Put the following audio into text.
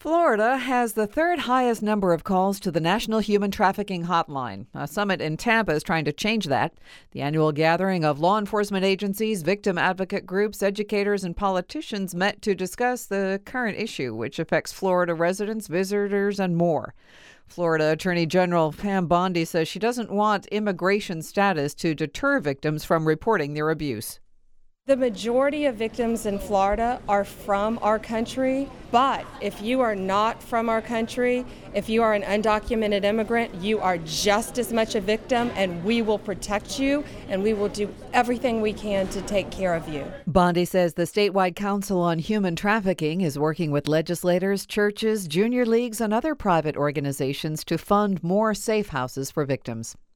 Florida has the third highest number of calls to the National Human Trafficking Hotline. A summit in Tampa is trying to change that. The annual gathering of law enforcement agencies, victim advocate groups, educators, and politicians met to discuss the current issue, which affects Florida residents, visitors, and more. Florida Attorney General Pam Bondi says she doesn't want immigration status to deter victims from reporting their abuse. The majority of victims in Florida are from our country, but if you are not from our country, if you are an undocumented immigrant, you are just as much a victim, and we will protect you, and we will do everything we can to take care of you. Bondi says the statewide Council on Human Trafficking is working with legislators, churches, junior leagues, and other private organizations to fund more safe houses for victims.